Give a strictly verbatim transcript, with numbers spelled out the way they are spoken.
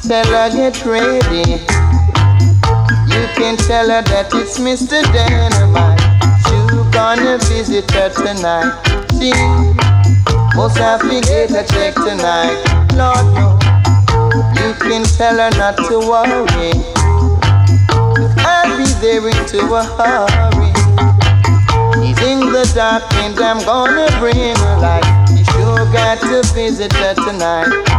Tell her get ready. You can tell her that it's Mister Dynamite. You gonna visit her tonight. She must have to get a check tonight. Lord no. You can tell her not to worry. I'll be there into a hurry. He's in the dark and I'm gonna bring her light. You sure got to visit her tonight.